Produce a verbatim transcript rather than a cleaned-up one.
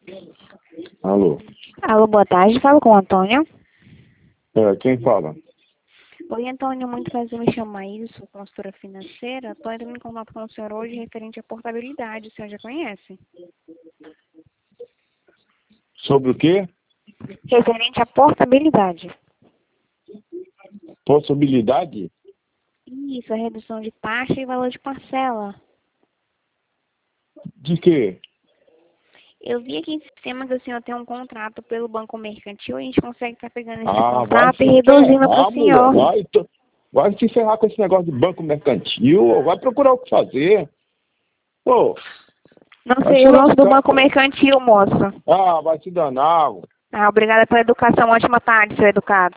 Alô? Alô, boa tarde. Falo com o Antônio. É, quem fala? Oi, Antônio. Muito prazer, me chamo Maísa, sou consultora financeira. Estou entrando em contato com o senhor hoje referente à portabilidade. O senhor já conhece? Sobre o quê? Referente à portabilidade. Possibilidade? Isso, a redução de taxa e valor de parcela. De quê? Eu vi aqui em sistema que o senhor tem um contrato pelo Banco Mercantil e a gente consegue estar pegando esse Ah, vai contrato se e reduzindo para ferrar, o mulher. senhor. Vai, to- vai se ferrar com esse negócio de banco mercantil. Vai procurar o que fazer. Pô, Não vai sei se o nome do lascar. Banco Mercantil, moço. Ah, vai se danar. Ah, obrigada pela educação. Ótima tarde, seu educado.